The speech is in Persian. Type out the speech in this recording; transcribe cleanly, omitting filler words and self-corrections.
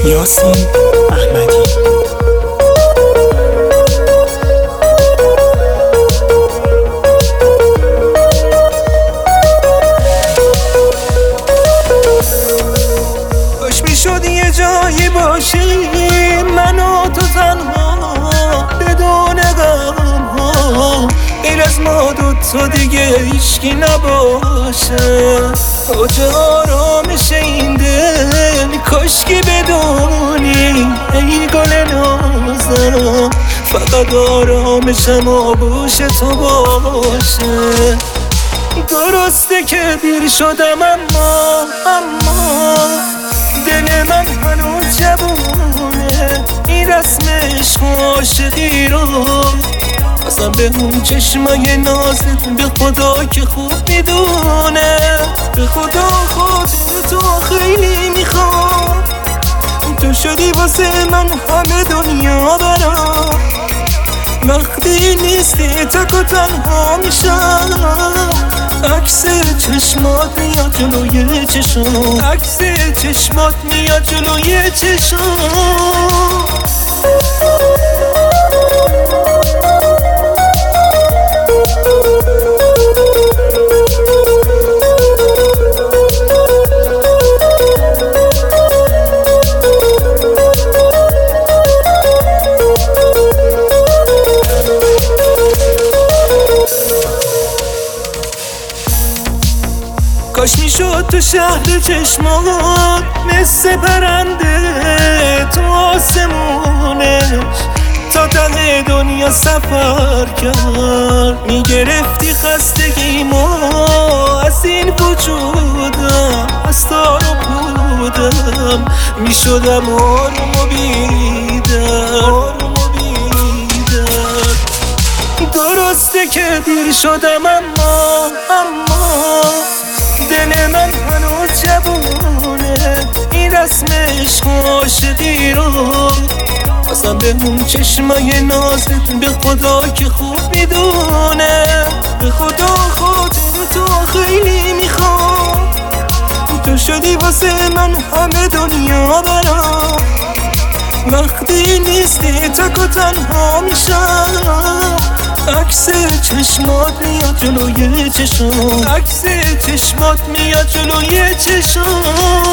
یاسین احمدی. کاش میشد یه جایی باشی من و تو تنها بدون غم ها، غیر از ما دوتا دیگه هیچکی نباشه. کجا آرامش این دل کاشکی بدونی ای گل نازنم، فقط آرامشم آغوش تو باشه. درسته که دیر شدم اما دل من هنوز جوونه، این رسم عشق و عاشقی رو قسم به اون چشمای نازت به خدا که خوب میدونه. به خدا خاطر تو خیلی میخوام، تو شدی واسه من همه دنیا برام. وقتی نیستی تک و تنها میشم، عکس چشمات میاد جلوی چشم، عکس چشمات میاد جلوی چشم. کاش میشد تو شهر چشمات مثل پرنده تو آسمونش تا ته دنیا سفر کرد. میگرفتی خستگیمو از این وجودم، از تار و پودم میشدم آروم و بیدار. درسته که دیر شدم اما دل من هنوز جوونه، این رسم عشق و عاشقی رو قسم به اون چشمای نازت به خدا که خوب میدونه. به خدا خاطر تو خیلی میخوام، تو شدی واسه من همه دنیا برام. وقتی نیستی تک و تنها میشم، عکس چشمات میاد جلوی چشم، عکس چشمات میاد جلوی چشم.